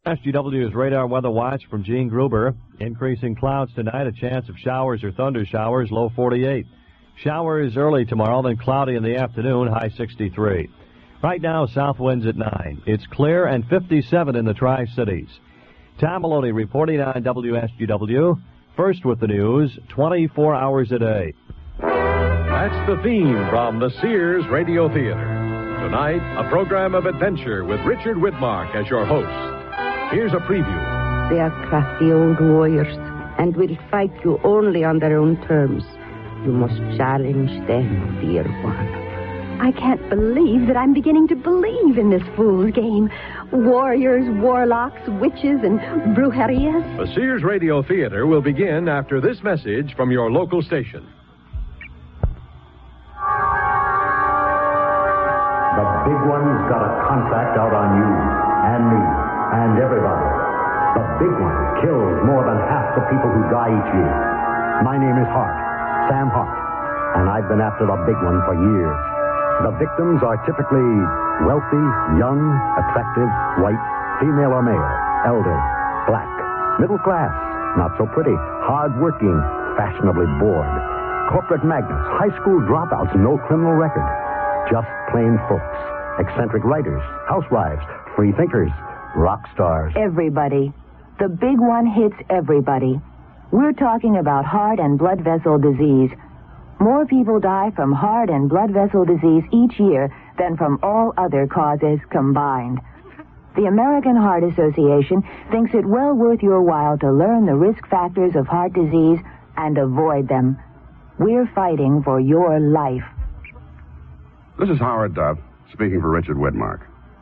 SGW's radar weather watch from Gene Gruber. Increasing clouds tonight, a chance of showers or thunder showers, low 48. Showers early tomorrow, then cloudy in the afternoon, high 63. Right now, south winds at 9. It's clear and 57 in the Tri-Cities. Tom Maloney reporting on WSGW. First with the news, 24 hours a day. That's the theme from the Sears Radio Theater. Tonight, a program of adventure with Richard Widmark as your host. Here's a preview. They are crafty old warriors and will fight you only on their own terms. You must challenge them, dear one. I can't believe that I'm beginning to believe in this fool's game. Warriors, warlocks, witches, and brujerias. The Sears Radio Theater will begin after this message from your local station. The big one's got a contract out on you and me and everybody. The big one kills more than half the people who die each year. My name is Hart, Sam Hart, and I've been after the big one for years. The victims are typically wealthy, young, attractive, white, female or male, elder, black, middle class, not so pretty, hard-working, fashionably bored, corporate magnates, high school dropouts, no criminal record. Just plain folks, eccentric writers, housewives, free thinkers, rock stars. Everybody. The big one hits everybody. We're talking about heart and blood vessel disease. More people die from heart and blood vessel disease each year than from all other causes combined. The American Heart Association thinks it well worth your while to learn the risk factors of heart disease and avoid them. We're fighting for your life. This is Howard Duff, speaking for Richard Widmark.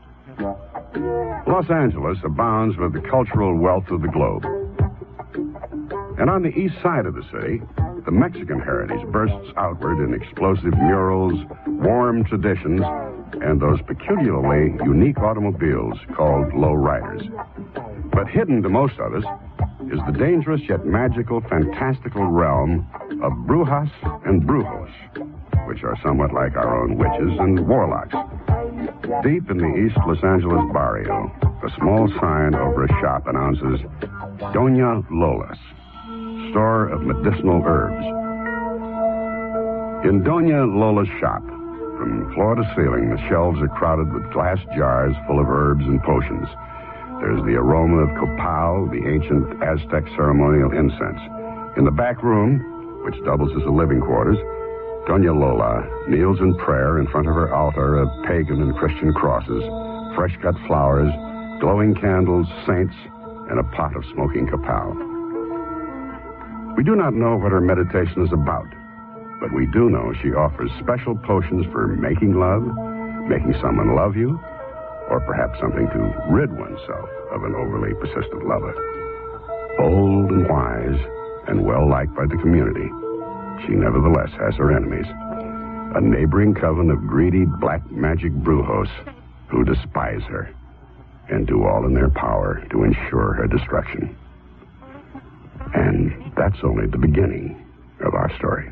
Los Angeles abounds with the cultural wealth of the globe. And on the east side of the city, the Mexican heritage bursts outward in explosive murals, warm traditions, and those peculiarly unique automobiles called low-riders. But hidden to most of us is the dangerous yet magical, fantastical realm of brujas and brujos, which are somewhat like our own witches and warlocks. Deep in the East Los Angeles barrio, a small sign over a shop announces Doña Lola's, store of medicinal herbs. In Doña Lola's shop, from floor to ceiling, the shelves are crowded with glass jars full of herbs and potions. There's the aroma of copal, the ancient Aztec ceremonial incense. In the back room, which doubles as the living quarters, Doña Lola kneels in prayer in front of her altar of pagan and Christian crosses, fresh-cut flowers, glowing candles, saints, and a pot of smoking copal. We do not know what her meditation is about, but we do know she offers special potions for making love, making someone love you, or perhaps something to rid oneself of an overly persistent lover. Old and wise and well-liked by the community, she nevertheless has her enemies. A neighboring coven of greedy black magic brujos who despise her and do all in their power to ensure her destruction. And that's only the beginning of our story.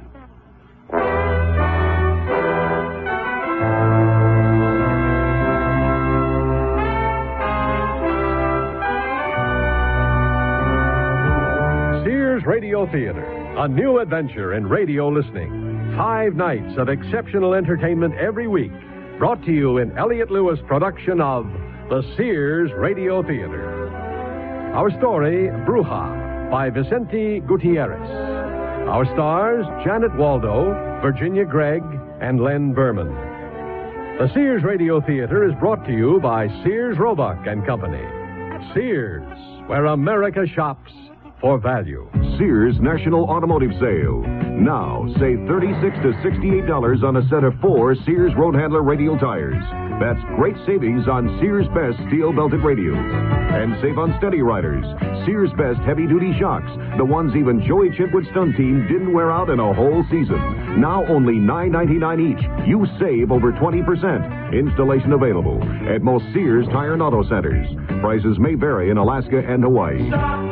Sears Radio Theater, a new adventure in radio listening. 5 nights of exceptional entertainment every week, brought to you in Elliott Lewis production of the Sears Radio Theater. Our story, Bruja, by Vicente Gutierrez. Our stars, Janet Waldo, Virginia Gregg, and Len Berman. The Sears Radio Theater is brought to you by Sears Roebuck and Company. Sears, where America shops for value. Sears National Automotive Sale. Now, save $36 to $68 on a set of 4 Sears Roadhandler radial tires. That's great savings on Sears Best steel-belted radials. And save on Steady Riders. Sears Best heavy-duty shocks. The ones even Joey Chitwood's stunt team didn't wear out in a whole season. Now only $9.99 each. You save over 20%. Installation available at most Sears Tire and Auto Centers. Prices may vary in Alaska and Hawaii.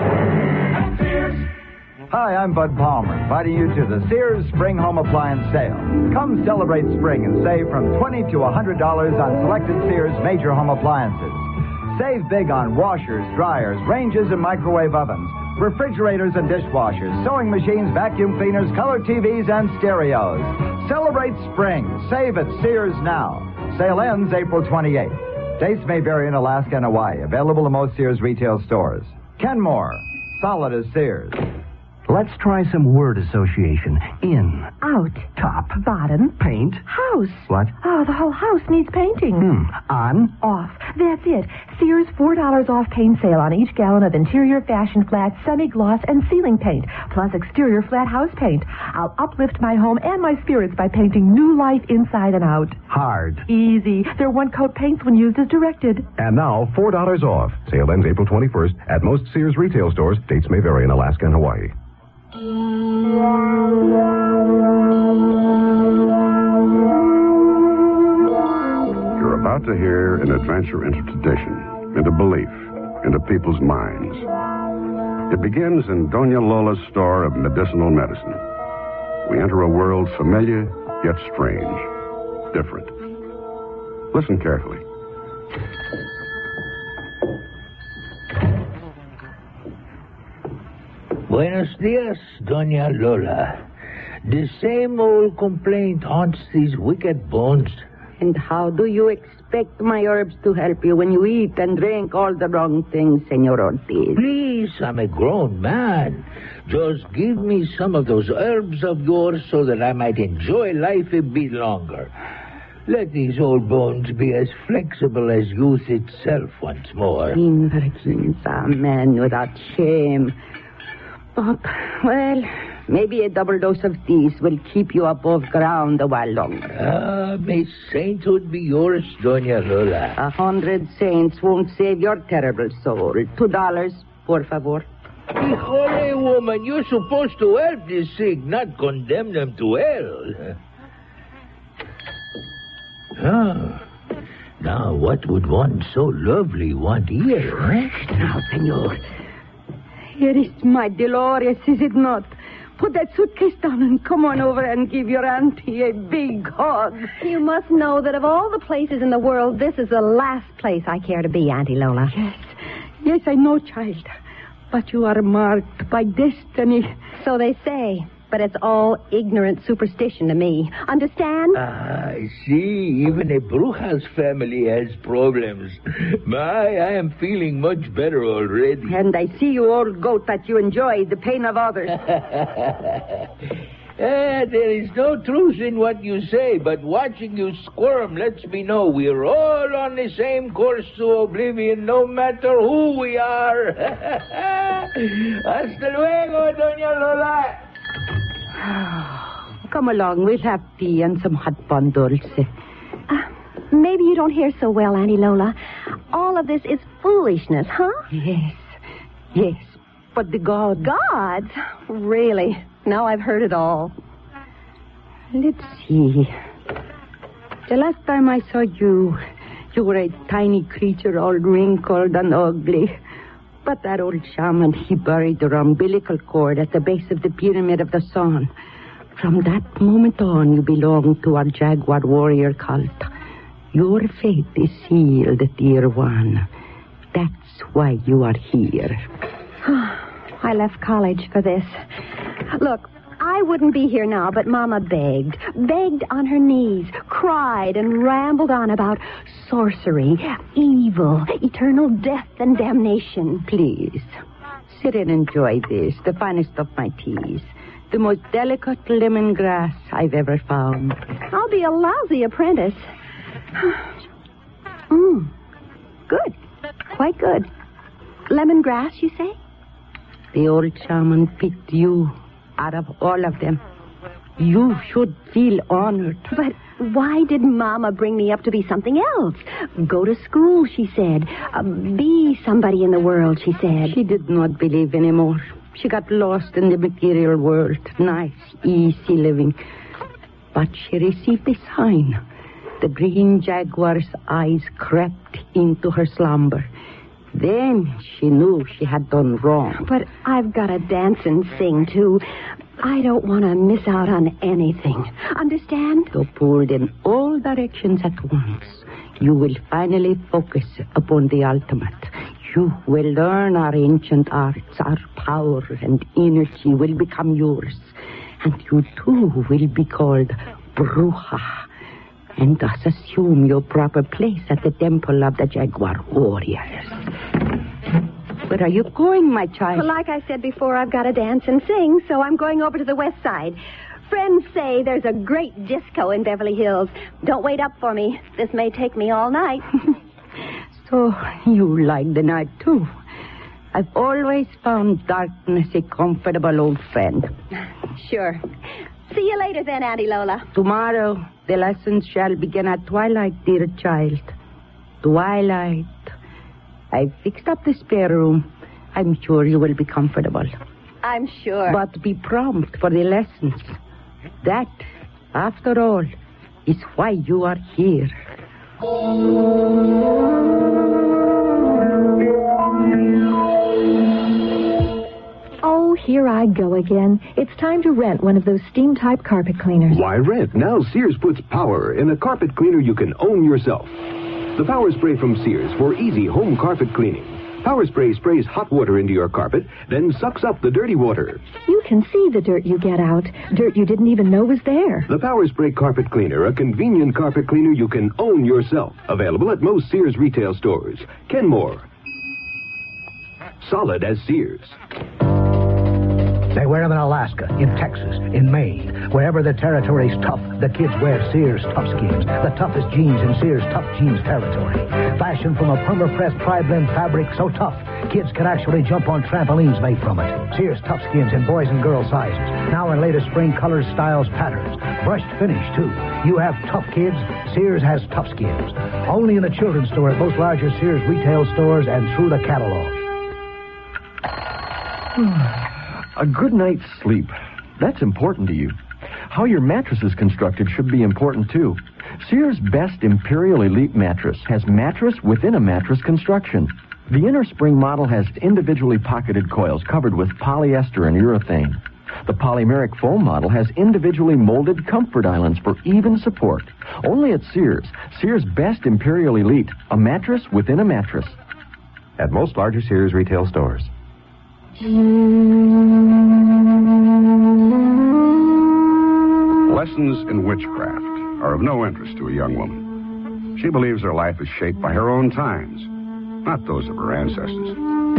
Hi, I'm Bud Palmer, inviting you to the Sears Spring Home Appliance Sale. Come celebrate spring and save from $20 to $100 on selected Sears major home appliances. Save big on washers, dryers, ranges, and microwave ovens, refrigerators and dishwashers, sewing machines, vacuum cleaners, color TVs, and stereos. Celebrate spring. Save at Sears now. Sale ends April 28th. Dates may vary in Alaska and Hawaii. Available in most Sears retail stores. Kenmore. Solid as Sears. Let's try some word association. In. Out. Top. Bottom. Paint. House. What? Oh, the whole house needs painting. On. Off. That's it. Sears $4 off paint sale on each gallon of interior fashion flat, semi-gloss, and ceiling paint, plus exterior flat house paint. I'll uplift my home and my spirits by painting new life inside and out. Hard. Easy. They're one-coat paints when used as directed. And now, $4 off. Sale ends April 21st at most Sears retail stores. Dates may vary in Alaska and Hawaii. You're about to hear an adventure into tradition, into belief, into people's minds. It begins in Doña Lola's store of medicinal medicine. We enter a world familiar, yet strange, different. Listen carefully. Buenos dias, Doña Lola. The same old complaint haunts these wicked bones. And how do you expect my herbs to help you when you eat and drink all the wrong things, Senor Ortiz? Please, I'm a grown man. Just give me some of those herbs of yours so that I might enjoy life a bit longer. Let these old bones be as flexible as youth itself once more. Invergins, man without shame. But, well, maybe a double dose of these will keep you above ground a while longer. May sainthood be yours, Doña Lola. 100 saints won't save your terrible soul. $2, por favor. Híjole, woman, you're supposed to help the sick, not condemn them to hell. Now, what would one so lovely want here, eh? Now, senor. Here is my Dolores, is it not? Put that suitcase down and come on over and give your auntie a big hug. You must know that of all the places in the world, this is the last place I care to be, Auntie Lola. Yes, I know, child. But you are marked by destiny. So they say. But it's all ignorant superstition to me. Understand? I see. Even a Brujas family has problems. I am feeling much better already. And I see, you old goat, that you enjoy the pain of others. There is no truth in what you say, but watching you squirm lets me know we're all on the same course to oblivion, no matter who we are. Hasta luego, Doña Lola. Come along, we'll have tea and some hot pan dulce. Maybe you don't hear so well, Auntie Lola. All of this is foolishness, huh? Yes, but the gods... Gods? Really? Now I've heard it all. Let's see. The last time I saw you, you were a tiny creature all wrinkled and ugly. But that old shaman, he buried your umbilical cord at the base of the Pyramid of the Sun. From that moment on, you belong to our Jaguar warrior cult. Your fate is sealed, dear one. That's why you are here. I left college for this. Look, I wouldn't be here now, but Mama begged on her knees, cried and rambled on about sorcery, evil, eternal death and damnation. Please, sit and enjoy this, the finest of my teas, the most delicate lemongrass I've ever found. I'll be a lousy apprentice. Good, quite good. Lemongrass, you say? The old shaman picked you out of all of them. You should feel honored. But why did Mama bring me up to be something else? Go to school, she said. Be somebody in the world, she said. She did not believe anymore. She got lost in the material world. Nice, easy living. But she received a sign. The green jaguar's eyes crept into her slumber. Then she knew she had done wrong. But I've got to dance and sing, too. I don't want to miss out on anything. Understand? So pulled in all directions at once. you will finally focus upon the ultimate. You will learn our ancient arts, our power and energy will become yours. And you too will be called Bruja. And thus assume your proper place at the temple of the Jaguar warriors. Where are you going, my child? Well, like I said before, I've got to dance and sing, so I'm going over to the west side. Friends say there's a great disco in Beverly Hills. Don't wait up for me. This may take me all night. So you like the night, too. I've always found darkness a comfortable old friend. Sure. See you later then, Auntie Lola. Tomorrow, the lessons shall begin at twilight, dear child. Twilight. I've fixed up the spare room. I'm sure you will be comfortable. I'm sure. But be prompt for the lessons. That, after all, is why you are here. Oh, here I go again. It's time to rent one of those steam-type carpet cleaners. Why rent? Now Sears puts power in a carpet cleaner you can own yourself. The Power Spray from Sears for easy home carpet cleaning. Power Spray sprays hot water into your carpet, then sucks up the dirty water. You can see the dirt you get out. Dirt you didn't even know was there. The Power Spray Carpet Cleaner, a convenient carpet cleaner you can own yourself. Available at most Sears retail stores. Kenmore. Solid as Sears. They wear them in Alaska, in Texas, in Maine. Wherever the territory's tough, the kids wear Sears Tough Skins. The toughest jeans in Sears Tough Jeans territory. Fashioned from a perma-pressed tri-blend fabric so tough, kids can actually jump on trampolines made from it. Sears Tough Skins in boys and girls sizes. Now in latest spring colors, styles, patterns. Brushed finish, too. You have tough kids, Sears has Tough Skins. Only in the children's store at most larger Sears retail stores and through the catalog. A good night's sleep. That's important to you. How your mattress is constructed should be important, too. Sears' Best Imperial Elite mattress has mattress within a mattress construction. The inner spring model has individually pocketed coils covered with polyester and urethane. The polymeric foam model has individually molded comfort islands for even support. Only at Sears. Sears' Best Imperial Elite, a mattress within a mattress. At most larger Sears retail stores. Lessons in witchcraft are of no interest to a young woman. She believes her life is shaped by her own times, not those of her ancestors.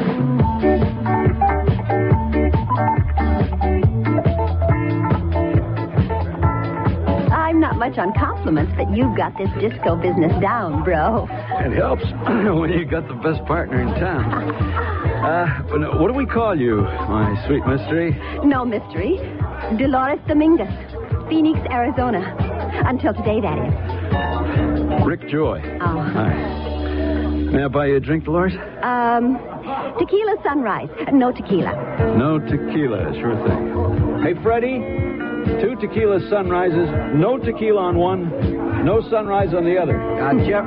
I'm not much on compliments, but you've got this disco business down, bro. It helps when you got the best partner in town. What do we call you, my sweet mystery? No mystery. Dolores Dominguez, Phoenix, Arizona. Until today, that is. Rick Joy. Oh. Hi. May I buy you a drink, Dolores? Tequila Sunrise. No tequila. No tequila, sure thing. Hey, Freddie, 2 tequila sunrises, no tequila on one, no sunrise on the other. Gotcha.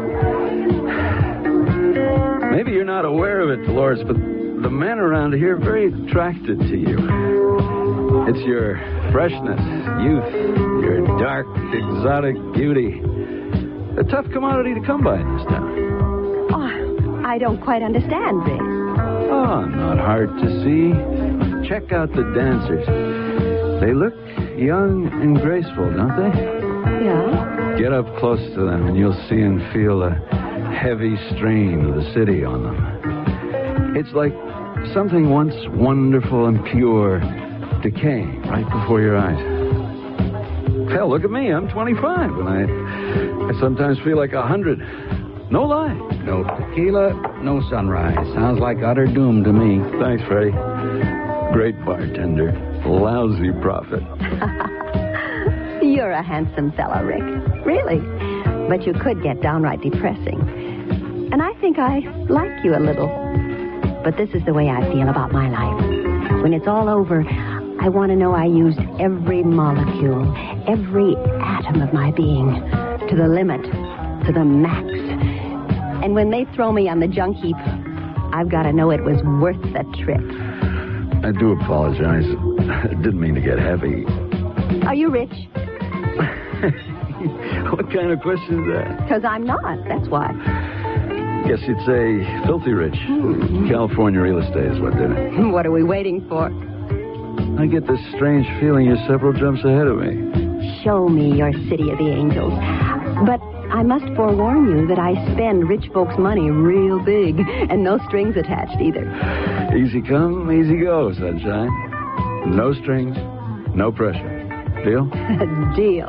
Maybe you're not aware of it, Dolores, but the men around here are very attracted to you. It's your freshness, youth, your dark, exotic beauty. A tough commodity to come by in this town. Oh, I don't quite understand, Rick. Oh, not hard to see. Check out the dancers. They look young and graceful, don't they? Yeah. Get up close to them and you'll see and feel the heavy strain of the city on them. It's like something once wonderful and pure decaying right before your eyes. Hell, look at me. I'm 25, and I sometimes feel like 100. No lie. No tequila, no sunrise. Sounds like utter doom to me. Thanks, Freddie. Great bartender. Lousy prophet. You're a handsome fellow, Rick. Really. But you could get downright depressing. And I think I like you a little. But this is the way I feel about my life. When it's all over, I want to know I used every molecule, every atom of my being, to the limit, to the max. And when they throw me on the junk heap, I've got to know it was worth the trip. I do apologize. I didn't mean to get heavy. Are you rich? What kind of question is that? Because I'm not, that's why. Guess you'd say filthy rich. California real estate is what did it. What are we waiting for? I get this strange feeling you're several jumps ahead of me. Show me your city of the angels. But I must forewarn you that I spend rich folks' money real big, and no strings attached either. Easy come, easy go, sunshine. No strings, no pressure. Deal? Deal.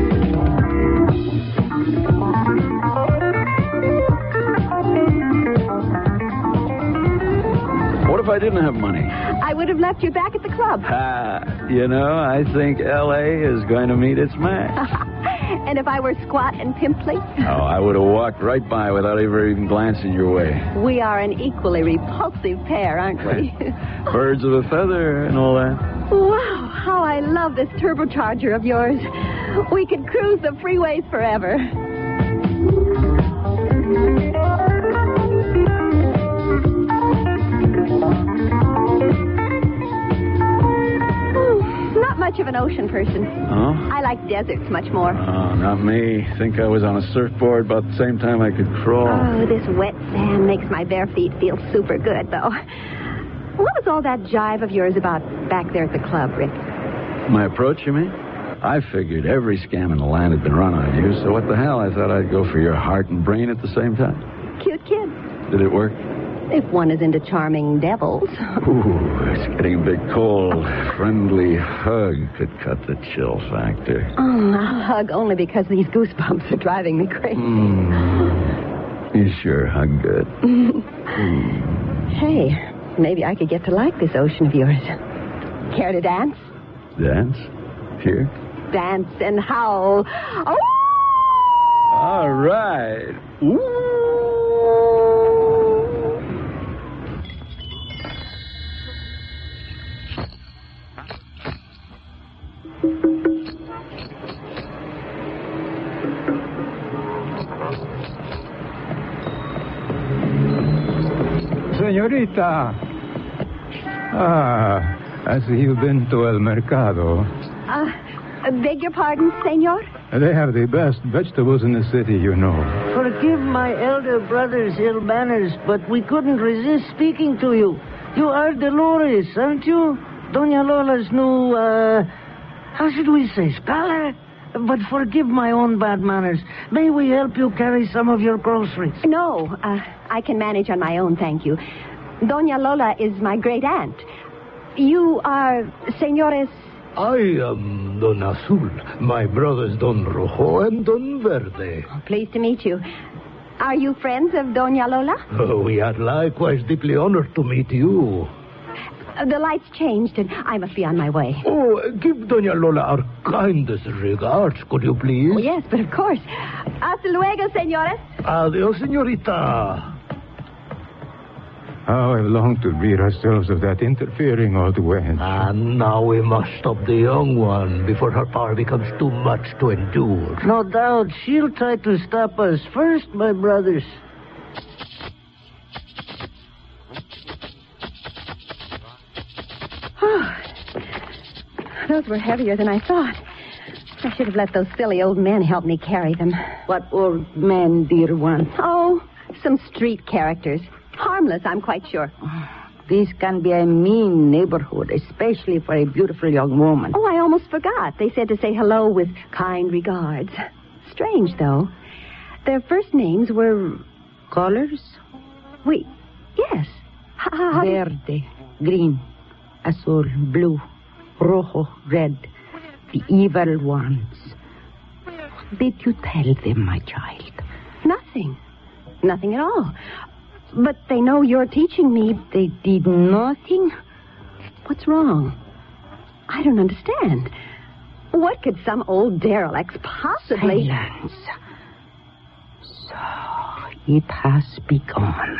What if I didn't have money? I would have left you back at the club. You know, I think L.A. is going to meet its match. And if I were squat and pimply? Oh, I would have walked right by without ever even glancing your way. We are an equally repulsive pair, aren't we? Birds of a feather and all that. Wow, how I love this turbocharger of yours. We could cruise the freeways forever. Not much of an ocean person. Oh? I like deserts much more. Oh, not me. Think I was on a surfboard about the same time I could crawl. Oh, this wet sand makes my bare feet feel super good, though. What was all that jive of yours about back there at the club, Rick? My approach, you mean? I figured every scam in the land had been run on you, so what the hell? I thought I'd go for your heart and brain at the same time. Cute kid. Did it work? If one is into charming devils. Ooh, it's getting a bit cold. Friendly hug could cut the chill factor. Oh, I'll hug only because these goosebumps are driving me crazy. You sure hug good. Hey, maybe I could get to like this ocean of yours. Care to dance? Dance? Here? Dance and howl. Oh! All right. Ooh. Señorita. I see you've been to El Mercado. Beg your pardon, senor? They have the best vegetables in the city, you know. Forgive my elder brother's ill manners, but we couldn't resist speaking to you. You are Dolores, aren't you? Doña Lola's new, how should we say, scholar? But forgive my own bad manners. May we help you carry some of your groceries? No, I can manage on my own, thank you. Doña Lola is my great aunt. You are Senores... I am Don Azul. My brothers Don Rojo and Don Verde. Pleased to meet you. Are you friends of Doña Lola? Oh, we are likewise deeply honored to meet you. The lights changed, and I must be on my way. Oh, give Doña Lola our kindest regards, could you please? Oh, yes, but of course. Hasta luego, señores. Adios, señorita. How I've longed to rid ourselves of that interfering old wench. And now we must stop the young one before her power becomes too much to endure. No doubt she'll try to stop us first, my brothers. Those were heavier than I thought. I should have let those silly old men help me carry them. What old men, dear one? Oh, some street characters. Harmless, I'm quite sure. This can be a mean neighborhood, especially for a beautiful young woman. Oh, I almost forgot. They said to say hello with kind regards. Strange, though. Their first names were... Colors? Wait, yes. Verde, green, azul, blue, rojo, red. The evil ones. What did you tell them, my child? Nothing. Nothing at all. But they know you're teaching me. They did nothing? What's wrong? I don't understand. What could some old derelict possibly... Silence. So, it has begun.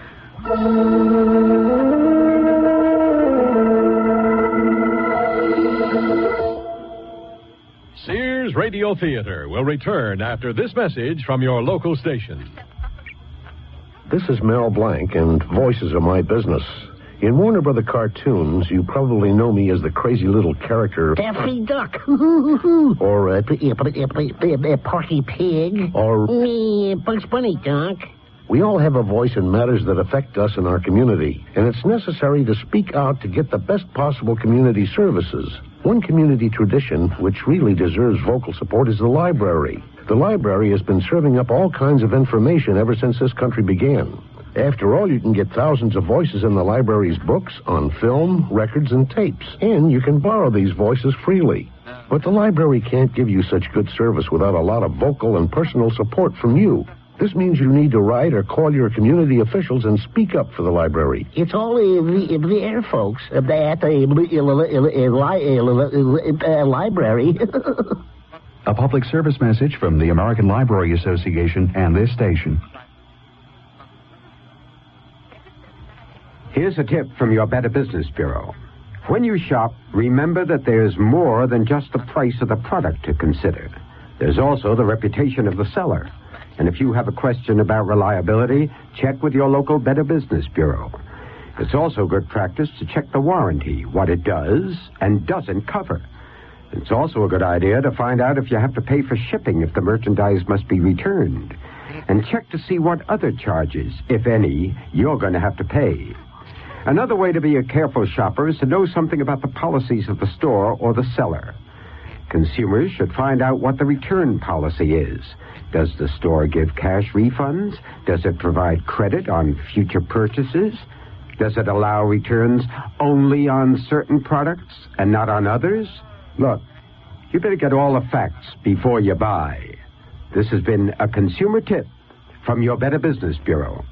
Sears Radio Theater will return after this message from your local station. This is Mel Blanc, and Voices of My Business. In Warner Brother cartoons, you probably know me as the crazy little character... Daffy Duck. or Porky Pig. Or... Me, Bugs Bunny, Doc. We all have a voice in matters that affect us in our community, and it's necessary to speak out to get the best possible community services. One community tradition which really deserves vocal support is the library. The library has been serving up all kinds of information ever since this country began. After all, you can get thousands of voices in the library's books, on film, records, and tapes. And you can borrow these voices freely. But the library can't give you such good service without a lot of vocal and personal support from you. This means you need to write or call your community officials and speak up for the library. It's all the air, folks. At the library. A public service message from the American Library Association and this station. Here's a tip from your Better Business Bureau. When you shop, remember that there's more than just the price of the product to consider. There's also the reputation of the seller. And if you have a question about reliability, check with your local Better Business Bureau. It's also good practice to check the warranty, what it does and doesn't cover. It's also a good idea to find out if you have to pay for shipping if the merchandise must be returned. And check to see what other charges, if any, you're going to have to pay. Another way to be a careful shopper is to know something about the policies of the store or the seller. Consumers should find out what the return policy is. Does the store give cash refunds? Does it provide credit on future purchases? Does it allow returns only on certain products and not on others? Look, you better get all the facts before you buy. This has been a consumer tip from your Better Business Bureau.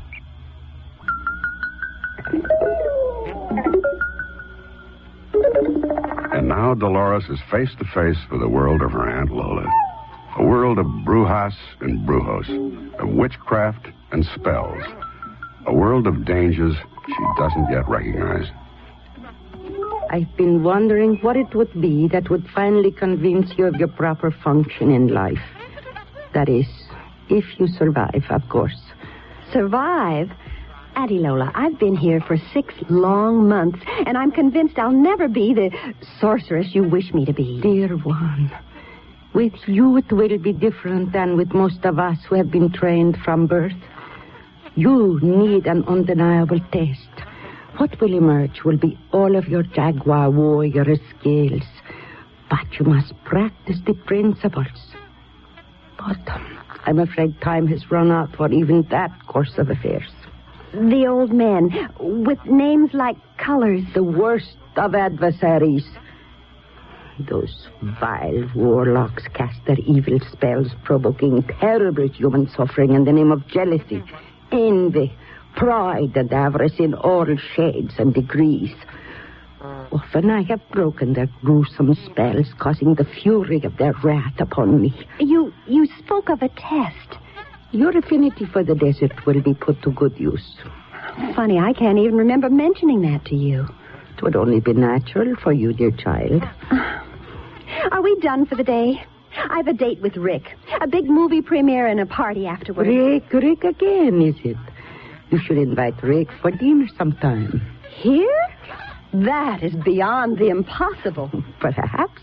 And now Dolores is face to face with the world of her Aunt Lola. A world of brujas and brujos, of witchcraft and spells. A world of dangers she doesn't yet recognize. I've been wondering what it would be that would finally convince you of your proper function in life. That is, if you survive, of course. Survive? Auntie Lola, I've been here for 6 long months, and I'm convinced I'll never be the sorceress you wish me to be. Dear one, with you it will be different than with most of us who have been trained from birth. You need an undeniable test. What will emerge will be all of your jaguar warrior skills, but you must practice the principles. But I'm afraid time has run out for even that course of affairs. The old men, with names like Colors. The worst of adversaries. Those vile warlocks cast their evil spells, provoking terrible human suffering in the name of jealousy, envy, pride, and avarice in all shades and degrees. Often I have broken their gruesome spells, causing the fury of their wrath upon me. You spoke of a test. Your affinity for the desert will be put to good use. Funny, I can't even remember mentioning that to you. It would only be natural for you, dear child. Are we done for the day? I've a date with Rick. A big movie premiere and a party afterwards. Rick again, is it? You should invite Rick for dinner sometime. Here? That is beyond the impossible. Perhaps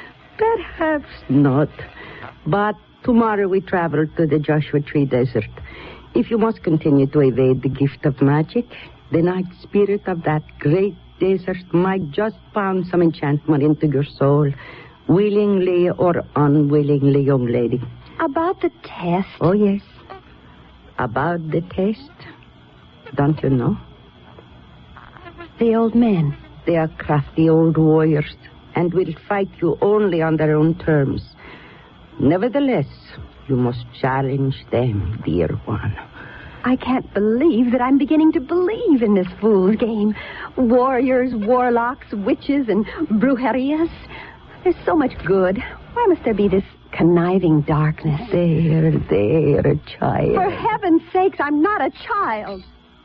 not. But tomorrow we travel to the Joshua Tree Desert. If you must continue to evade the gift of magic, the night spirit of that great desert might just pound some enchantment into your soul, willingly or unwillingly, young lady. About the test? Oh, yes. About the test. Don't you know? The old men. They are crafty old warriors and will fight you only on their own terms. Nevertheless, you must challenge them, dear one. I can't believe that I'm beginning to believe in this fool's game. Warriors, warlocks, witches, and brujerias. There's so much good. Why must there be this conniving darkness? There, child. For heaven's sakes, I'm not a child.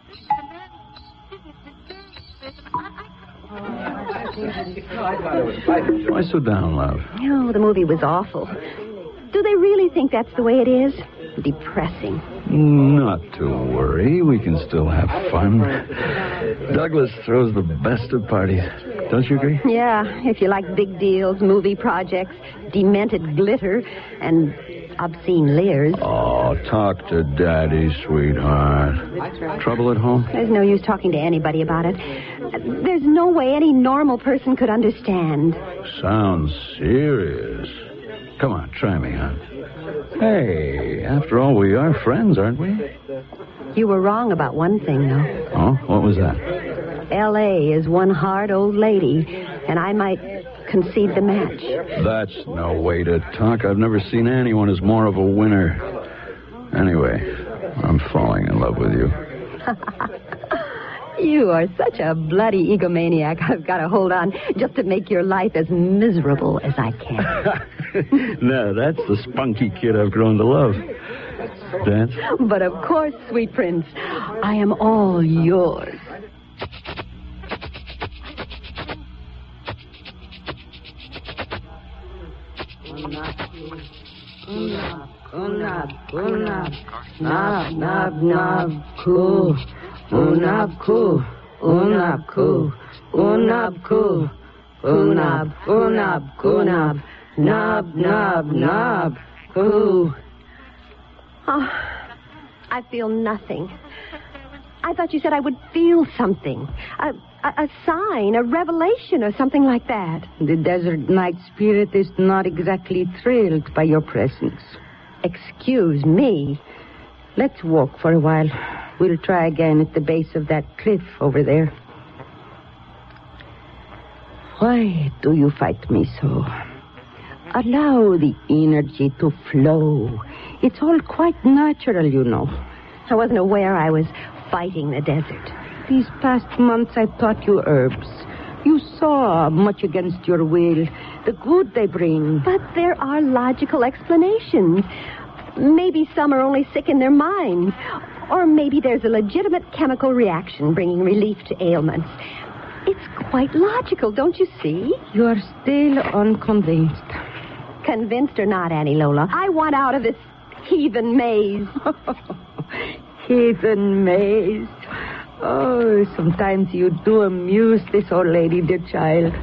Why sit down, love? Oh, the movie was awful. Do they really think that's the way it is? Depressing. Not to worry. We can still have fun. Douglas throws the best of parties. Don't you agree? Yeah, if you like big deals, movie projects, demented glitter, and obscene leers. Oh, talk to Daddy, sweetheart. Trouble at home? There's no use talking to anybody about it. There's no way any normal person could understand. Sounds serious. Come on, try me, huh? Hey, after all, we are friends, aren't we? You were wrong about one thing, though. Oh, what was that? L.A. is one hard old lady, and I might concede the match. That's no way to talk. I've never seen anyone as more of a winner. Anyway, I'm falling in love with you. You are such a bloody egomaniac. I've got to hold on just to make your life as miserable as I can. No, that's the spunky kid I've grown to love. Dance? But of course, sweet prince, I am all yours. Unab, nab, nab, nab, coo. Unab, coo. Unab, coo. Unab, coo. Unab, unab, kunab. Nab, nab, nab, coo. Oh, I feel nothing. I thought you said I would feel something. A sign, a revelation, or something like that. The desert night spirit is not exactly thrilled by your presence. Excuse me. Let's walk for a while. We'll try again at the base of that cliff over there. Why do you fight me so? Allow the energy to flow. It's all quite natural, you know. I wasn't aware I was fighting the desert. These past months I've taught you herbs. You saw, much against your will, the good they bring. But there are logical explanations. Maybe some are only sick in their minds. Or maybe there's a legitimate chemical reaction bringing relief to ailments. It's quite logical, don't you see? You are still unconvinced. Convinced or not, Annie Lola, I want out of this heathen maze. Heathen maze. Oh, sometimes you do amuse this old lady, dear child.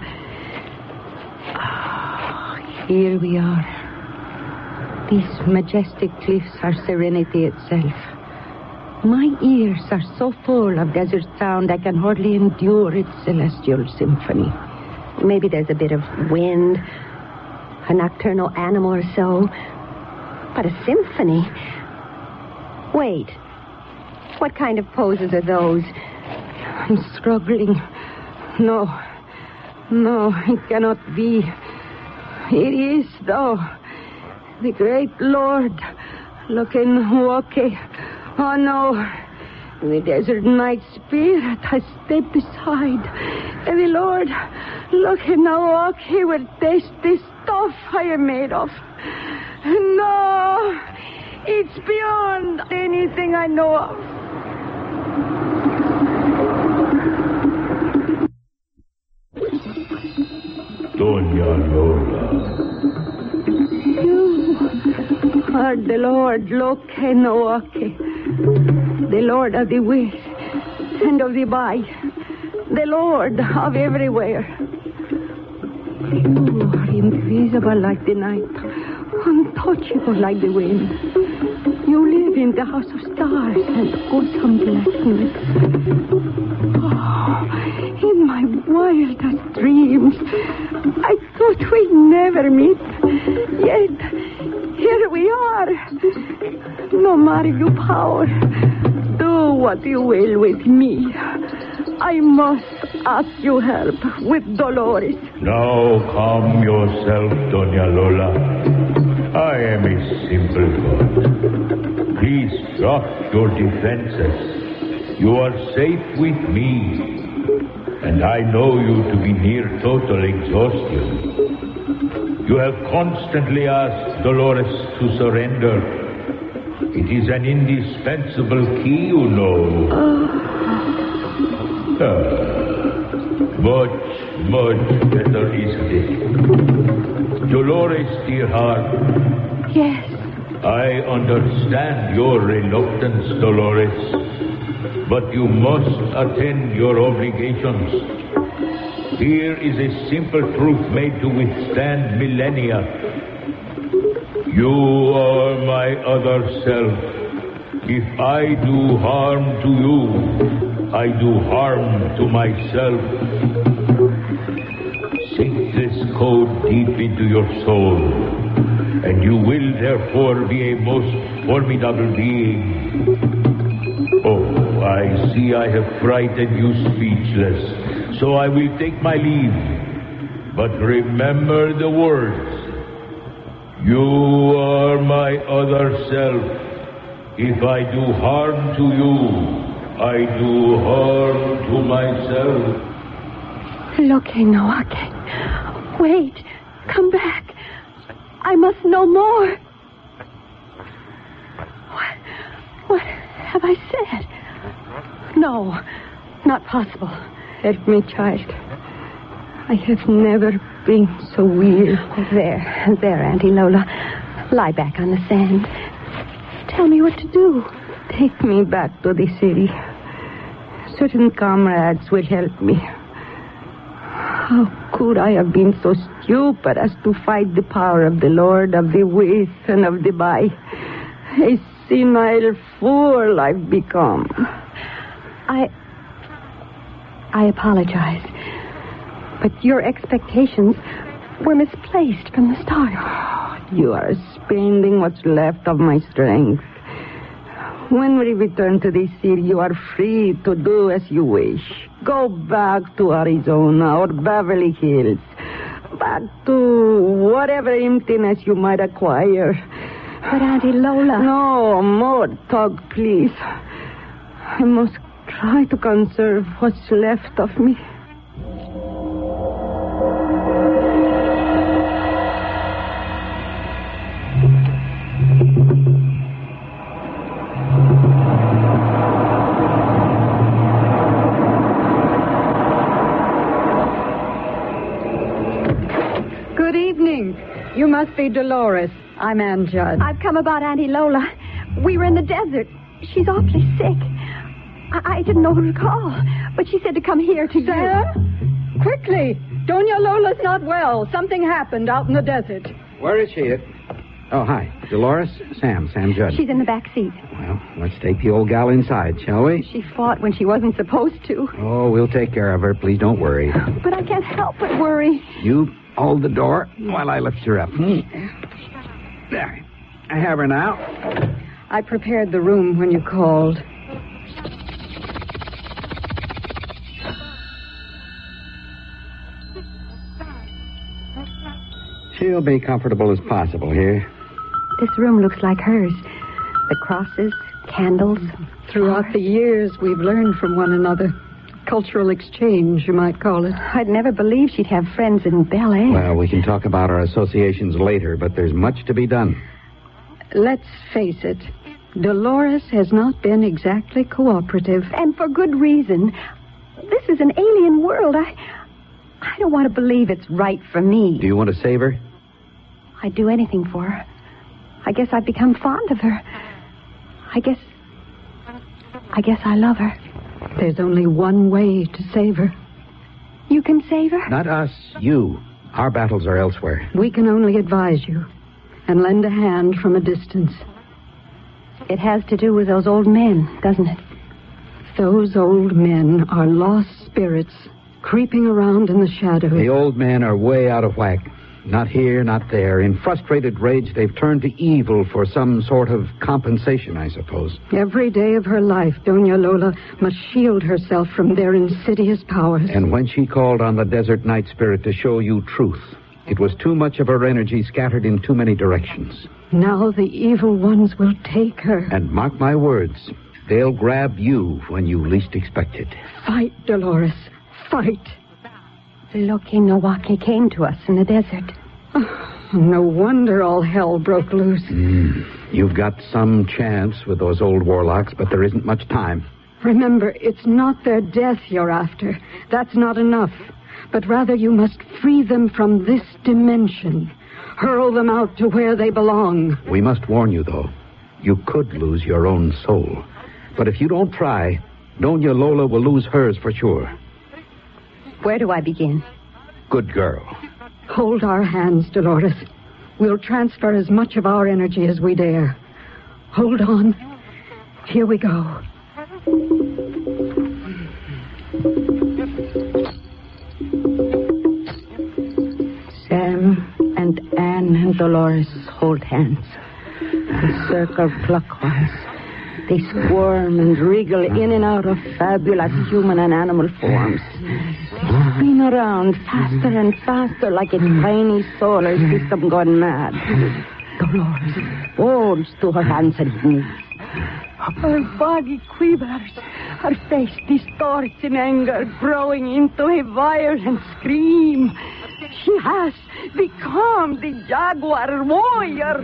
Oh, here we are. These majestic cliffs are serenity itself. My ears are so full of desert sound I can hardly endure its celestial symphony. Maybe there's a bit of wind, a nocturnal animal or so. But a symphony? Wait. What kind of poses are those? I'm struggling. No, it cannot be. It is, though. The great Lord, looking walking. Oh, no. The desert night spirit has stepped aside. And the Lord, looking now walk, he will taste the stuff I am made of. No, it's beyond anything I know of. Doña Lola. You are the Lord Lokenoake, the Lord of the will and of the by, the Lord of everywhere. You are invisible like the night, untouchable like the wind. You live in the house of stars and awesome blackness. Oh, in my wildest dreams, I thought we'd never meet. Yet, here we are. No matter your power, do what you will with me. I must ask your help with Dolores. Now calm yourself, Doña Lola. I am a simple God. Please drop your defenses. You are safe with me, and I know you to be near total exhaustion. You have constantly asked Dolores to surrender. It is an indispensable key, you know. Much better, isn't it? Dolores, dear heart. Yes. I understand your reluctance, Dolores. but you must attend your obligations. Here is a simple truth made to withstand millennia. You are my other self. If I do harm to you, I do harm to myself. Sink this code deep into your soul, and you will therefore be a most formidable being. Oh, I see I have frightened you speechless, so I will take my leave. But remember the words. You are my other self. If I do harm to you, I do harm to myself. Look, Nowake. Wait. Come back. I must know more. What have I said? No, not possible. Help me, child. I have never been so weak. There, Auntie Lola. Lie back on the sand. Tell me what to do. Take me back to the city. Certain comrades will help me. How could I have been so stupid as to fight the power of the Lord of the with and of the by? A senile fool I've become. I apologize. But your expectations were misplaced from the start. You are spending what's left of my strength. When we return to the city, you are free to do as you wish. Go back to Arizona or Beverly Hills. Back to whatever emptiness you might acquire. But Auntie Lola... No, more talk, please. I must try to conserve what's left of me. You must be Dolores. I'm Ann Judd. I've come about Auntie Lola. We were in the desert. She's awfully sick. I didn't know who to call, but she said to come here to Sam? Quickly! Doña Lola's not well. Something happened out in the desert. Where is she? Oh, hi. Dolores? Sam Judd. She's in the back seat. Well, let's take the old gal inside, shall we? She fought when she wasn't supposed to. Oh, we'll take care of her. Please don't worry. But I can't help but worry. You hold the door while I lift her up. There. I have her now. I prepared the room when you called. She'll be comfortable as possible here. This room looks like hers. The crosses, candles. Throughout the years, we've learned from one another. Cultural exchange, you might call it. I'd never believed she'd have friends in Bel Air. Well, we can talk about our associations later, but there's much to be done. Let's face it. Dolores has not been exactly cooperative. And for good reason. This is an alien world. I don't want to believe it's right for me. Do you want to save her? I'd do anything for her. I guess I've become fond of her. I guess I love her. There's only one way to save her. You can save her? Not us, you. Our battles are elsewhere. We can only advise you and lend a hand from a distance. It has to do with those old men, doesn't it? Those old men are lost spirits creeping around in the shadows. The old men are way out of whack. Not here, not there. In frustrated rage, they've turned to evil for some sort of compensation, I suppose. Every day of her life, Doña Lola must shield herself from their insidious powers. And when she called on the desert night spirit to show you truth, it was too much of her energy scattered in too many directions. Now the evil ones will take her. And mark my words, they'll grab you when you least expect it. Fight, Dolores. Fight. Loki Nowake came to us in the desert. Oh, no wonder all hell broke loose. You've got some chance with those old warlocks, but there isn't much time. Remember, it's not their death you're after. That's not enough. But rather you must free them from this dimension. Hurl them out to where they belong. We must warn you, though. You could lose your own soul. But if you don't try, Doña Lola will lose hers for sure. Where do I begin? Good girl. Hold our hands, Dolores. We'll transfer as much of our energy as we dare. Hold on. Here we go. Sam and Anne and Dolores hold hands and circle clockwise. They squirm and wriggle in and out of fabulous human and animal forms. They spin around faster and faster like a tiny solar system gone mad. Dolores folds to her hands and knees. Her body quivers. Her face distorts in anger, growing into a violent scream. She has become the jaguar warrior.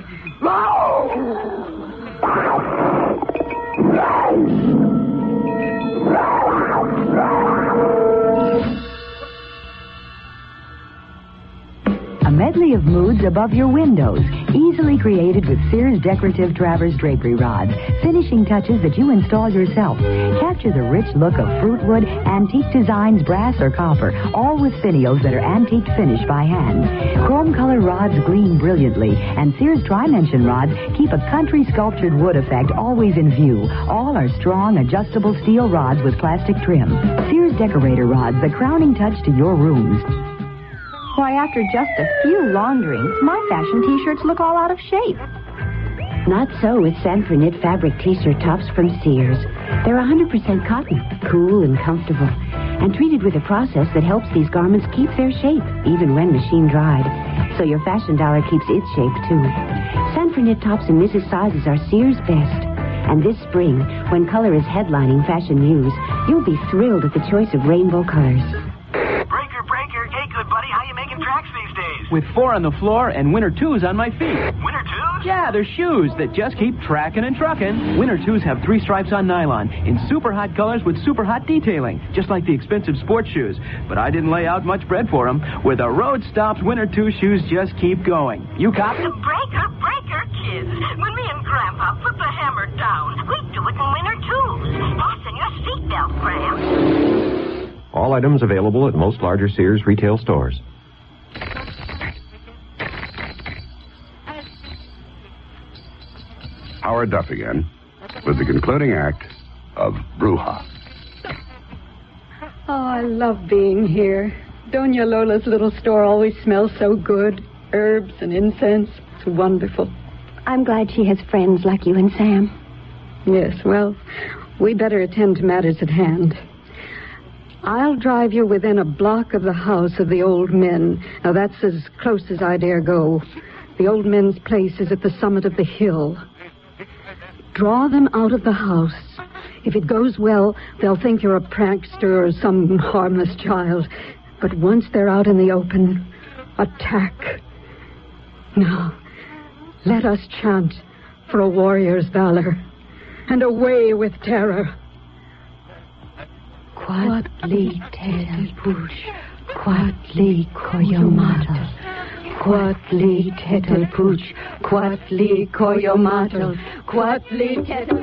A medley of moods above your windows, easily created with Sears decorative Travers drapery rods, finishing touches that you install yourself. Capture the rich look of fruit wood, antique designs, brass or copper, all with finials that are antique finish by hand. Chrome color rods gleam brilliantly, and Sears Tri-Mention rods keep a country sculptured wood effect always in view. All are strong, adjustable steel rods with plastic trim. Sears decorator rods, the crowning touch to your rooms. Why, after just a few launderings, my fashion T-shirts look all out of shape. Not so with Sanford knit fabric T-shirt tops from Sears. They're 100% cotton, cool and comfortable, and treated with a process that helps these garments keep their shape, even when machine dried. So your fashion dollar keeps its shape, too. Sanford knit tops in Mrs. sizes are Sears' best. And this spring, when color is headlining fashion news, you'll be thrilled at the choice of rainbow colors. Breaker. Hey, good buddy, how you making tracks these days? With 4 on the floor and Winter 2s on my feet. Winter 2s? Yeah, they're shoes that just keep tracking and trucking. Winter 2s have 3 stripes on nylon in super hot colors with super hot detailing, just like the expensive sports shoes. But I didn't lay out much bread for them. Where the road stops, Winter 2 shoes just keep going. You copy? Breaker, kids. When me and Grandpa put the hammer down, we do it in Winter 2s. Fasten your seatbelt, Graham. All items available at most larger Sears retail stores. Howard Duff again, with the concluding act of Bruja. Oh, I love being here. Doña Lola's little store always smells so good. Herbs and incense. It's wonderful. I'm glad she has friends like you and Sam. Yes, well, we better attend to matters at hand. I'll drive you within a block of the house of the old men. Now, that's as close as I dare go. The old men's place is at the summit of the hill. Draw them out of the house. If it goes well, they'll think you're a prankster or some harmless child. But once they're out in the open, attack. Now, let us chant for a warrior's valor and away with terror. Quatli tetel push, quatli koyomatl. Quatli tetel push, quatli koyomatl. Quatli tetel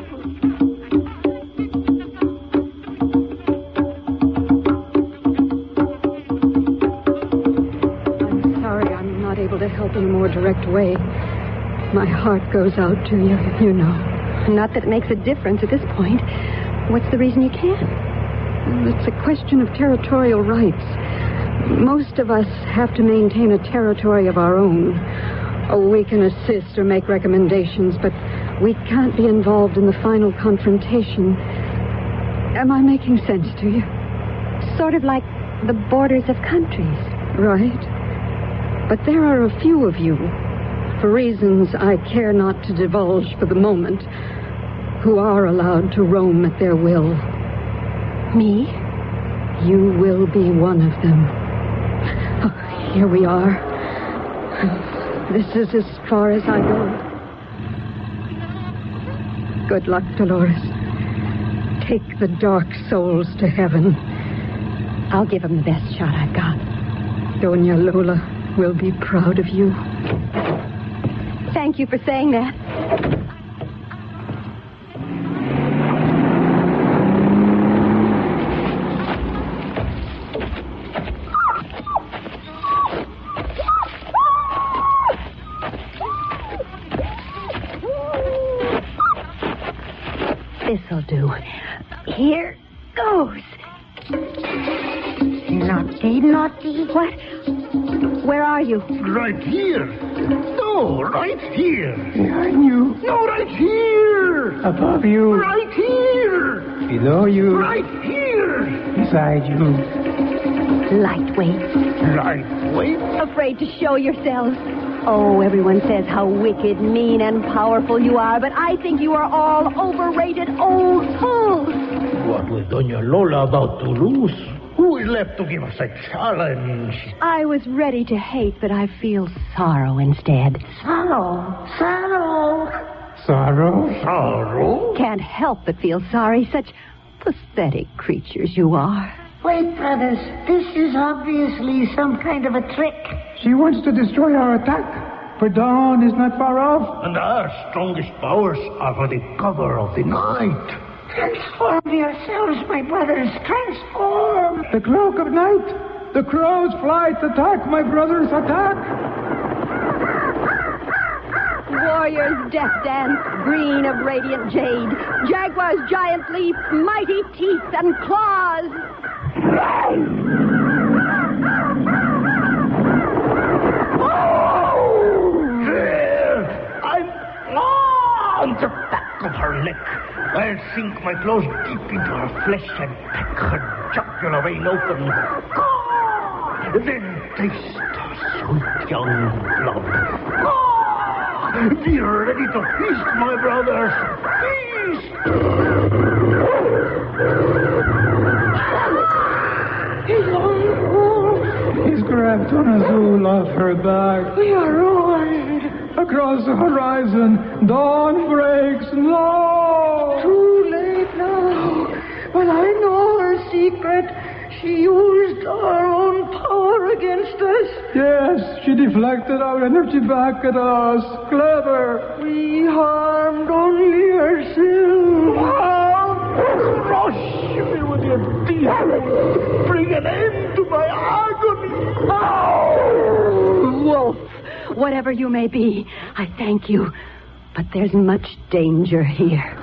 I'm sorry I'm not able to help in a more direct way. My heart goes out to you, you know. Not that it makes a difference at this point. What's the reason you can't? It's a question of territorial rights. Most of us have to maintain a territory of our own. Oh, we can assist or make recommendations, but we can't be involved in the final confrontation. Am I making sense to you? Sort of like the borders of countries. Right. But there are a few of you, for reasons I care not to divulge for the moment, who are allowed to roam at their will. Me? You will be one of them. Oh, here we are. This is as far as I go. Good luck, Dolores. Take the dark souls to heaven. I'll give them the best shot I've got. Doña Lola will be proud of you. Thank you for saying that. Here goes. Naughty, naughty. What? Where are you? Right here. No, right here. Behind you. No, right here. Above you. Right here. Below you. Right here. Beside you. Lightweight. Lightweight? Afraid to show yourselves. Oh, everyone says how wicked, mean, and powerful you are, but I think you are all overrated old fools. What with Doña Lola about to lose? Who is left to give us a challenge? I was ready to hate, but I feel sorrow instead. Sorrow. Sorrow. Sorrow? Sorrow? Can't help but feel sorry. Such pathetic creatures you are. Wait, brothers. This is obviously some kind of a trick. She wants to destroy our attack, for dawn is not far off. And our strongest powers are for the cover of the night. Transform yourselves, my brothers. Transform. The cloak of night. The crow's flight. Attack, my brothers. Attack. Warrior's death dance, green of radiant jade. Jaguar's giant leap, mighty teeth and claws. There! I'm on the back of her neck. I'll sink my claws deep into her flesh and peck her jugular vein open. Then taste her sweet young blood. Be ready to feast, my brothers. Feast! He's on the horse. He's grabbed on Azul off her back. We are ruined. Across the horizon, dawn breaks. No! Too late now. But I know her secret. She used our own power against us. Yes, she deflected our energy back at us. Clever. We harmed only ourselves. Crush me with your teeth. Bring an end to my agony. Wolf, whatever you may be, I thank you. But there's much danger here.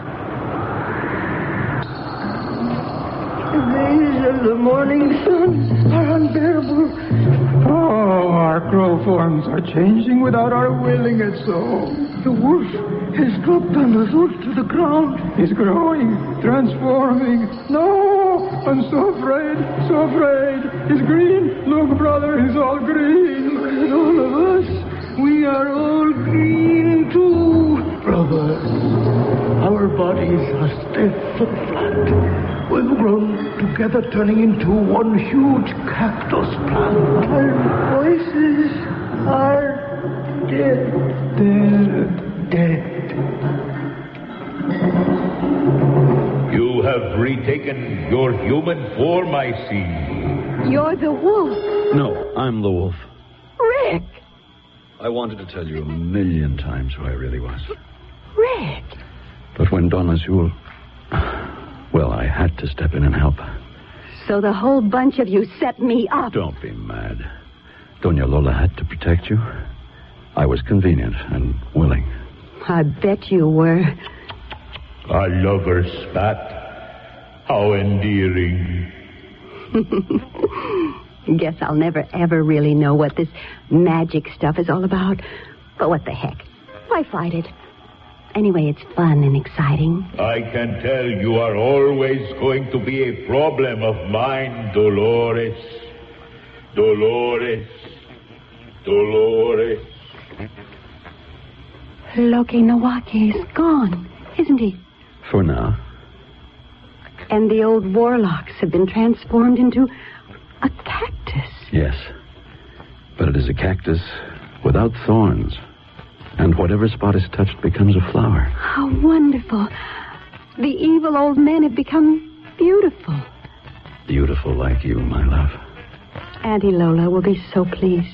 The rays of the morning sun are unbearable. Oh, our crow forms are changing without our willing it so. The wolf has dropped on us all to the ground. He's growing, transforming. No, I'm so afraid, so afraid. He's green. Look, brother, he's all green. Look at all of us. We are all green, too. Brothers, our bodies are stiff and flat. We've grown together, turning into one huge cactus plant. Our voices are dead. Dead. You have retaken your human form, I see. You're the wolf. No, I'm the wolf. Rick! I wanted to tell you 1,000,000 times who I really was. Rick! But when Don Azul... Well, I had to step in and help. So the whole bunch of you set me up. Don't be mad. Doña Lola had to protect you. I was convenient and willing. I bet you were. I love her spat. How endearing. Guess I'll never, ever really know what this magic stuff is all about. But what the heck? Why fight it? Anyway, it's fun and exciting. I can tell you are always going to be a problem of mine, Dolores. Dolores. Dolores. Loki Nawaki is gone, isn't he? For now. And the old warlocks have been transformed into a cactus. Yes. But it is a cactus without thorns. And whatever spot is touched becomes a flower. How wonderful. The evil old men have become beautiful. Beautiful like you, my love. Auntie Lola will be so pleased.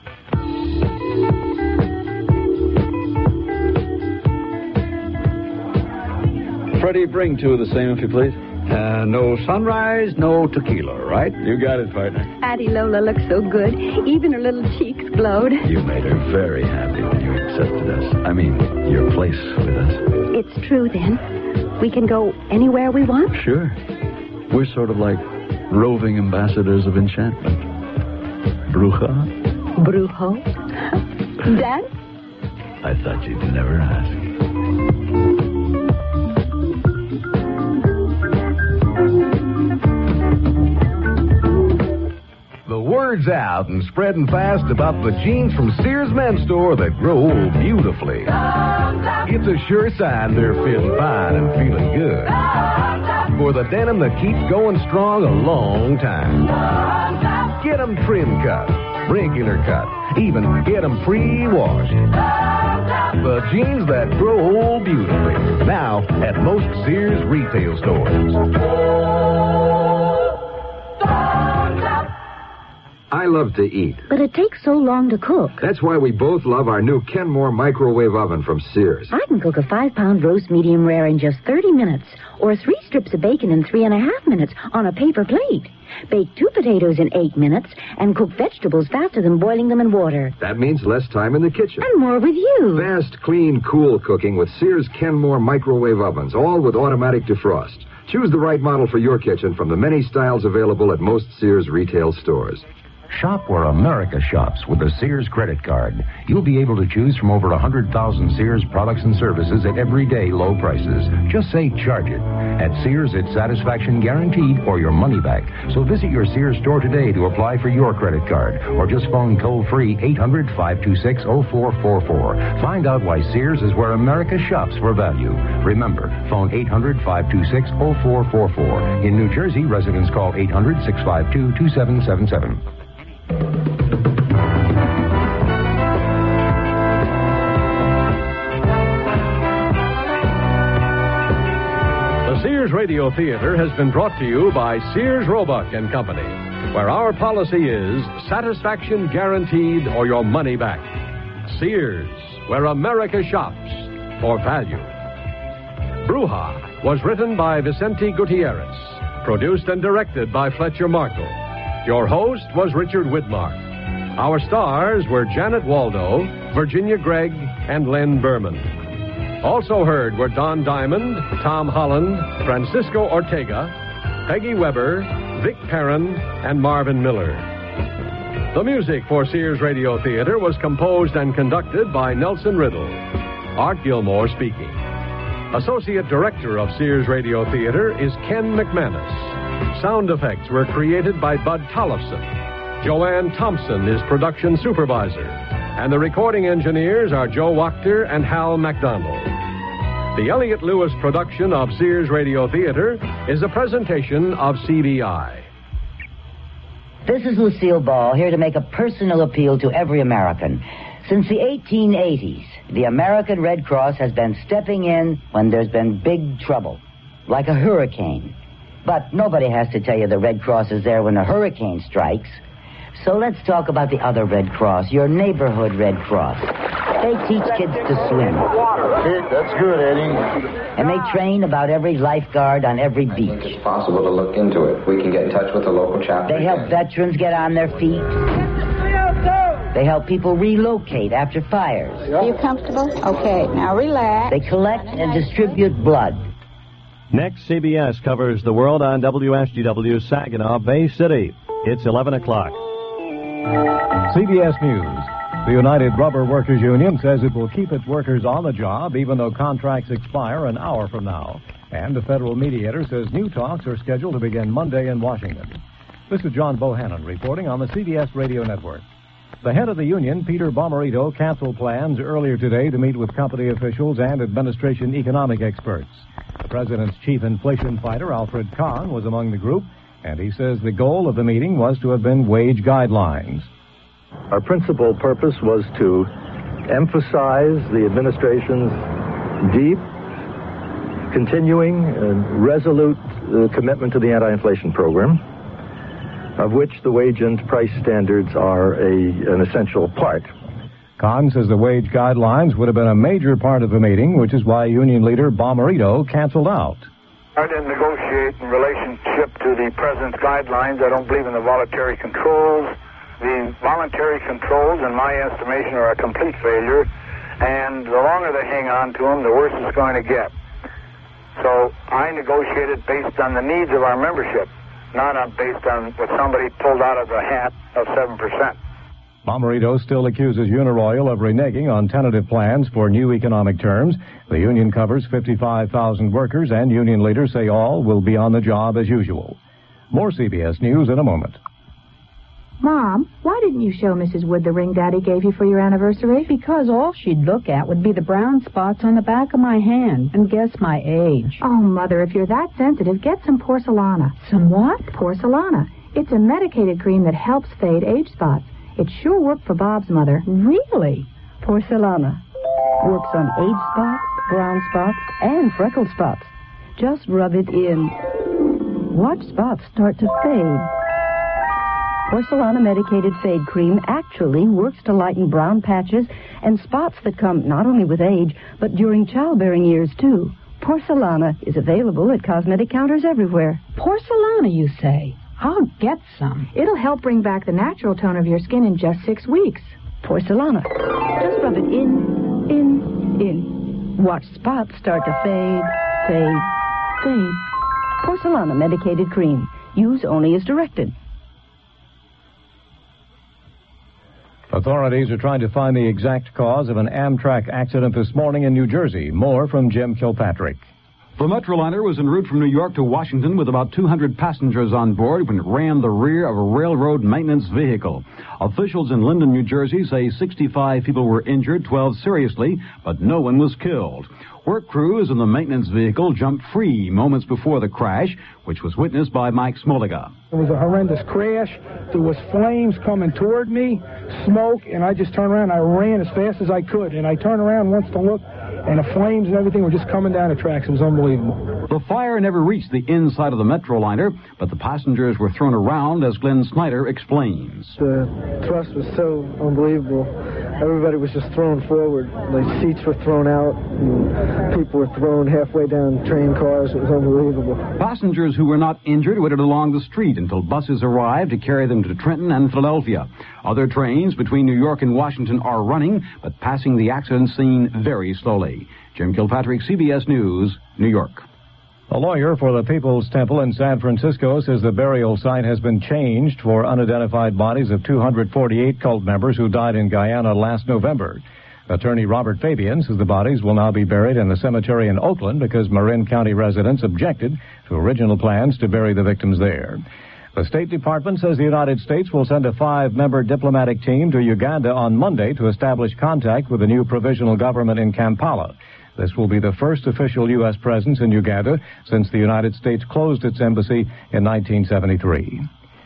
Freddie, bring two of the same, if you please. No sunrise, no tequila, right? You got it, partner. Auntie Lola looks so good. Even her little cheeks glowed. You made her very happy when you accepted us. I mean, your place with us. It's true, then. we can go anywhere we want? Sure. We're sort of like roving ambassadors of enchantment. Bruja? Brujo? Dance? I thought you'd never ask. The word's out and spreading fast about the jeans from Sears Men's Store that grow old beautifully. It's a sure sign they're feeling fine and feeling good. For the denim that keeps going strong a long time. Get them trim cut, regular cut, even get them pre-washed. The jeans that grow old beautifully. Now at most Sears retail stores. I love to eat. But it takes so long to cook. That's why we both love our new Kenmore microwave oven from Sears. I can cook a 5-pound roast medium rare in just 30 minutes, or 3 strips of bacon in 3.5 minutes on a paper plate. Bake 2 potatoes in 8 minutes, and cook vegetables faster than boiling them in water. That means less time in the kitchen. And more with you. Fast, clean, cool cooking with Sears Kenmore microwave ovens, all with automatic defrost. Choose the right model for your kitchen from the many styles available at most Sears retail stores. Shop where America shops with the Sears credit card. You'll be able to choose from over 100,000 Sears products and services at everyday low prices. Just say charge it. At Sears, it's satisfaction guaranteed or your money back. So visit your Sears store today to apply for your credit card or just phone toll-free 800-526-0444. Find out why Sears is where America shops for value. Remember, phone 800-526-0444. In New Jersey, residents call 800-652-2777. The Sears Radio Theater has been brought to you by Sears Roebuck and Company, where our policy is satisfaction guaranteed or your money back. Sears, where America shops for value. Bruja was written by Vicente Gutierrez, produced and directed by Fletcher Markle. Your host was Richard Widmark. Our stars were Janet Waldo, Virginia Gregg, and Len Berman. Also heard were Don Diamond, Tom Holland, Francisco Ortega, Peggy Weber, Vic Perrin, and Marvin Miller. The music for Sears Radio Theater was composed and conducted by Nelson Riddle. Art Gilmore speaking. Associate Director of Sears Radio Theater is Ken McManus. Sound effects were created by Bud Tollefson. Joanne Thompson is production supervisor. And the recording engineers are Joe Wachter and Hal MacDonald. The Elliott Lewis production of Sears Radio Theater is a presentation of CBI. This is Lucille Ball, here to make a personal appeal to every American. Since the 1880s, the American Red Cross has been stepping in when there's been big trouble, like a hurricane. But nobody has to tell you the Red Cross is there when a hurricane strikes. So let's talk about the other Red Cross, your neighborhood Red Cross. They teach kids to swim. That's good, Eddie. And they train about every lifeguard on every beach. It's possible to look into it. We can get in touch with the local chapter. They help veterans get on their feet. They help people relocate after fires. Are you comfortable? Okay, now relax. They collect and distribute blood. Next, CBS covers the world on WSGW Saginaw Bay City. It's 11 o'clock. CBS News. The United Rubber Workers Union says it will keep its workers on the job even though contracts expire an hour from now. And the federal mediator says new talks are scheduled to begin Monday in Washington. This is John Bohannon reporting on the CBS Radio Network. The head of the union, Peter Bomarito, canceled plans earlier today to meet with company officials and administration economic experts. The president's chief inflation fighter, Alfred Kahn, was among the group, and he says the goal of the meeting was to have been wage guidelines. Our principal purpose was to emphasize the administration's deep, continuing, and resolute commitment to the anti-inflation program, of which the wage and price standards are an essential part. Kahn says the wage guidelines would have been a major part of the meeting, which is why union leader Bomarito canceled out. I didn't negotiate in relationship to the president's guidelines. I don't believe in the voluntary controls. The voluntary controls, in my estimation, are a complete failure, and the longer they hang on to them, the worse it's going to get. So I negotiated based on the needs of our membership, not based on what somebody pulled out of the hat of 7%. Bomarito still accuses Uniroyal of reneging on tentative plans for new economic terms. The union covers 55,000 workers, and union leaders say all will be on the job as usual. More CBS News in a moment. Mom, why didn't you show Mrs. Wood the ring Daddy gave you for your anniversary? Because all she'd look at would be the brown spots on the back of my hand and guess my age. Oh, Mother, if you're that sensitive, get some Porcelana. Some what? Porcelana. It's a medicated cream that helps fade age spots. It sure worked for Bob's mother. Really? Porcelana works on age spots, brown spots, and freckled spots. Just rub it in. Watch spots start to fade. Porcelana medicated fade cream actually works to lighten brown patches and spots that come not only with age, but during childbearing years, too. Porcelana is available at cosmetic counters everywhere. Porcelana, you say? I'll get some. It'll help bring back the natural tone of your skin in just 6 weeks. Porcelana. Just rub it in. Watch spots start to fade. Porcelana medicated cream. Use only as directed. Authorities are trying to find the exact cause of an Amtrak accident this morning in New Jersey. More from Jim Kilpatrick. The Metroliner was en route from New York to Washington with about 200 passengers on board when it rammed the rear of a railroad maintenance vehicle. Officials in Linden, New Jersey say 65 people were injured, 12 seriously, but no one was killed. Work crews in the maintenance vehicle jumped free moments before the crash, which was witnessed by Mike Smoliga. It was a horrendous crash. There was flames coming toward me, smoke, and I just turned around. I ran as fast as I could, and I turned around once to look, and the flames and everything were just coming down the tracks. It was unbelievable. The fire never reached the inside of the Metroliner, but the passengers were thrown around, as Glenn Snyder explains. The thrust was so unbelievable. Everybody was just thrown forward. The seats were thrown out, and people were thrown halfway down train cars. It was unbelievable. Passengers who were not injured waited along the street until buses arrived to carry them to Trenton and Philadelphia. Other trains between New York and Washington are running, but passing the accident scene very slowly. Jim Kilpatrick, CBS News, New York. A lawyer for the People's Temple in San Francisco says the burial site has been changed for unidentified bodies of 248 cult members who died in Guyana last November. Attorney Robert Fabian says the bodies will now be buried in the cemetery in Oakland because Marin County residents objected to original plans to bury the victims there. The State Department says the United States will send a 5-member diplomatic team to Uganda on Monday to establish contact with the new provisional government in Kampala. This will be the first official U.S. presence in Uganda since the United States closed its embassy in 1973.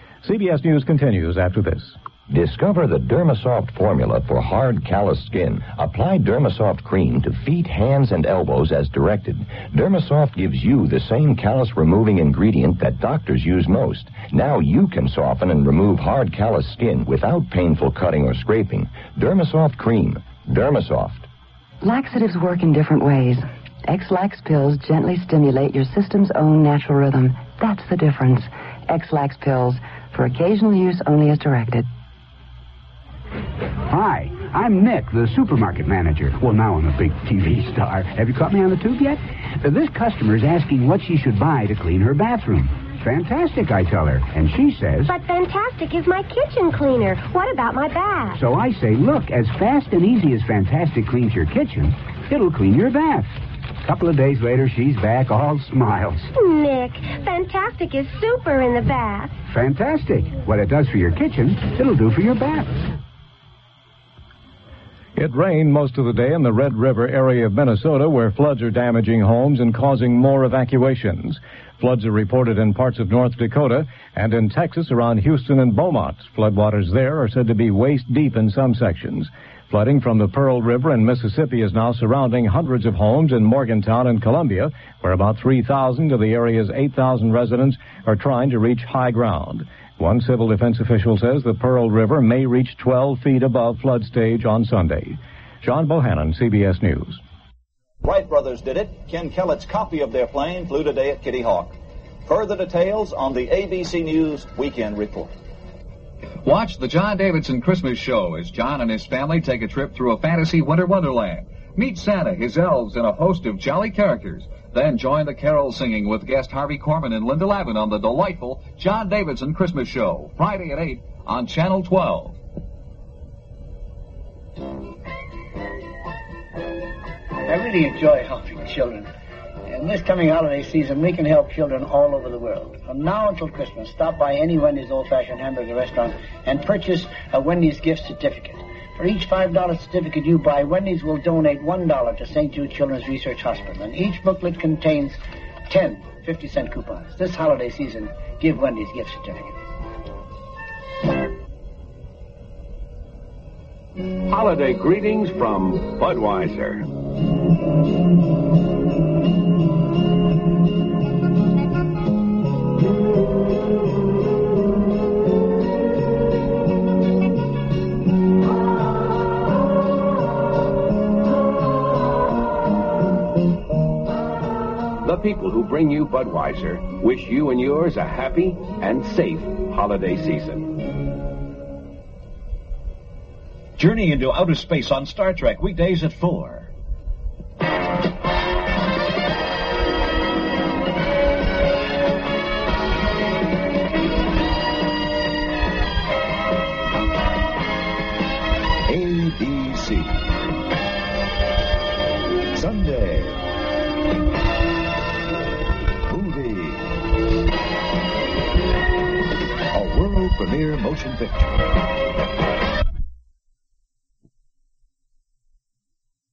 CBS News continues after this. Discover the Dermasoft formula for hard, callous skin. Apply Dermasoft cream to feet, hands, and elbows as directed. Dermasoft gives you the same callus-removing ingredient that doctors use most. Now you can soften and remove hard, callous skin without painful cutting or scraping. Dermasoft cream. Dermasoft. Laxatives work in different ways. X-Lax pills gently stimulate your system's own natural rhythm. That's the difference. X-Lax pills, for occasional use only as directed. Hi, I'm Nick, the supermarket manager. Well, now I'm a big TV star. Have you caught me on the tube yet? This customer's asking what she should buy to clean her bathroom. Fantastic, I tell her. And she says... But Fantastic is my kitchen cleaner. What about my bath? So I say, look, as fast and easy as Fantastic cleans your kitchen, it'll clean your bath. A couple of days later, she's back all smiles. Nick, Fantastic is super in the bath. Fantastic. What it does for your kitchen, it'll do for your bath. It rained most of the day in the Red River area of Minnesota, where floods are damaging homes and causing more evacuations. Floods are reported in parts of North Dakota and in Texas around Houston and Beaumont. Floodwaters there are said to be waist-deep in some sections. Flooding from the Pearl River in Mississippi is now surrounding hundreds of homes in Morgantown and Columbia, where about 3,000 of the area's 8,000 residents are trying to reach high ground. One civil defense official says the Pearl River may reach 12 feet above flood stage on Sunday. John Bohannon, CBS News. Wright brothers did it. Ken Kellett's copy of their plane flew today at Kitty Hawk. Further details on the ABC News Weekend Report. Watch the John Davidson Christmas Show as John and his family take a trip through a fantasy winter wonderland. Meet Santa, his elves, and a host of jolly characters. Then join the carol singing with guest Harvey Korman and Linda Lavin on the delightful John Davidson Christmas Show, Friday at 8 on Channel 12. I really enjoy helping children. In this coming holiday season, we can help children all over the world. From now until Christmas, stop by any Wendy's old-fashioned hamburger restaurant and purchase a Wendy's gift certificate. For each $5 certificate you buy, Wendy's will donate $1 to St. Jude Children's Research Hospital, and each booklet contains 10 50-cent coupons. This holiday season, give Wendy's gift certificates. Holiday greetings from Budweiser. The people who bring you Budweiser wish you and yours a happy and safe holiday season. Journey into outer space on Star Trek, weekdays at 4. ABC. Sunday. Movie. A world premiere motion picture.